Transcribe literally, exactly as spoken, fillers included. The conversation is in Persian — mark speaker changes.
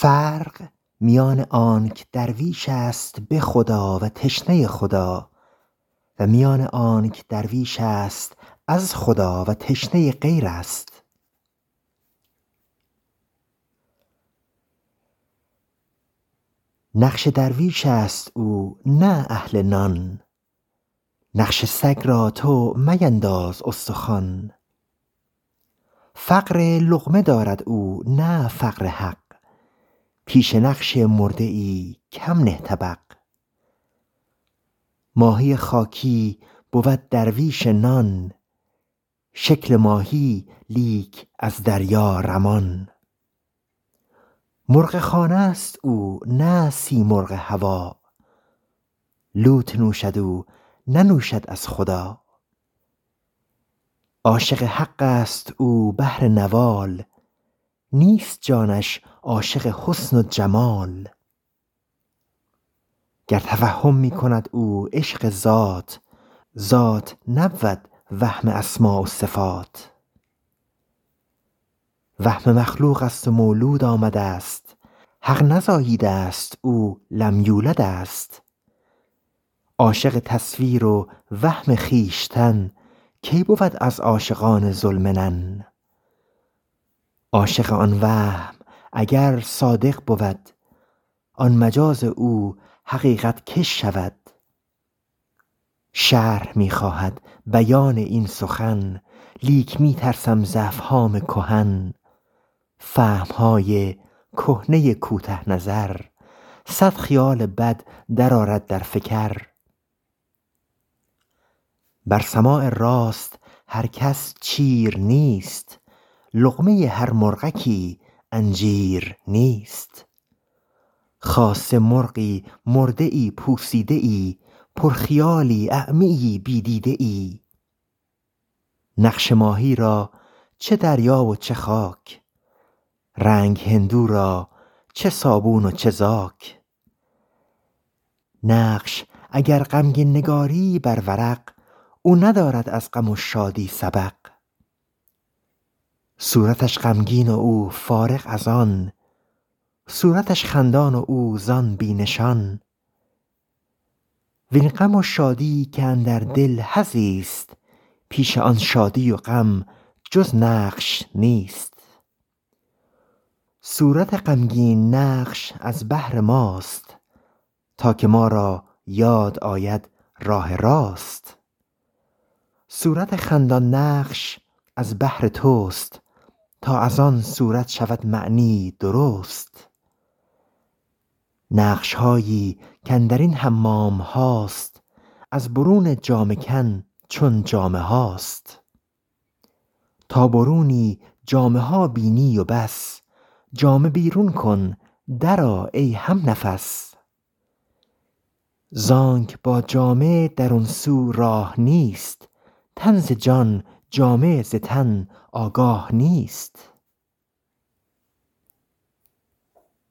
Speaker 1: فرق میان آنک درویش است به خدا و تشنه خدا و میان آنک درویش است از خدا و تشنه غیر است. نقش درویش است او نه اهل نان، نقش سگ را تو مینداز استخوان. فقر لقمه دارد او نه فقر حق، پیش نقش مرده ای کم نه طبق. ماهی خاکی بود درویش نان، شکل ماهی لیک از دریا رمان. مرغ خانه است او نه سیمرغ هوا، لوت نوشد او ننوشد از خدا. عاشق حق است او بهر نوال، نیست جانش عاشق حسن و جمال. گر توهم می کند او عشق ذات، ذات نبود وهم اسما و صفات. وهم مخلوق است و مولود آمده است، حق نزاییده است او لم یولد است. عاشق تصویر و وهم خویشتن، کی بود از عاشقان ذوالمنن. عاشق آن وهم اگر صادق بود، آن مجاز او حقیقت کش شود. شرح می خواهد بیان این سخن، لیک می ترسم ز افهام کهن. فهمهای کهنه کوته نظر، صد خیال بد در آرد در فکر. بر سماع راست هر کس چیر نیست، لقمه هر مرغکی انجیر نیست. خاصه مرغی مرده ای پوسیده ای، پرخیالی اعمیی بی دیده ای. نقش ماهی را چه دریا و چه خاک، رنگ هندو را چه صابون و چه زاک. نقش اگر غمگین نگاری بر ورق، او ندارد از غم و شادی سبق. صورتش غمگین و او فارغ از آن، صورتش خندان و او زان بی نشان. وین غم و شادی که اندر دل حظی است، پیش آن شادی و غم جز نقش نیست. صورت غمگین نقش از بهر ماست، تا که ما را یاد آید راه راست. صورت خندان نقش از بهر توست، تا از آن صورت شود معنی درست. نقش هایی کاندر این حمام هاست، از برون جامه کن چون جامه هاست. تا برونی جامه ها بینی و بس، جامه بیرون کن درآ ای هم نفس. زانک با جامه درون سو راه نیست، تن ز جان جامه ز تن آگاه نیست.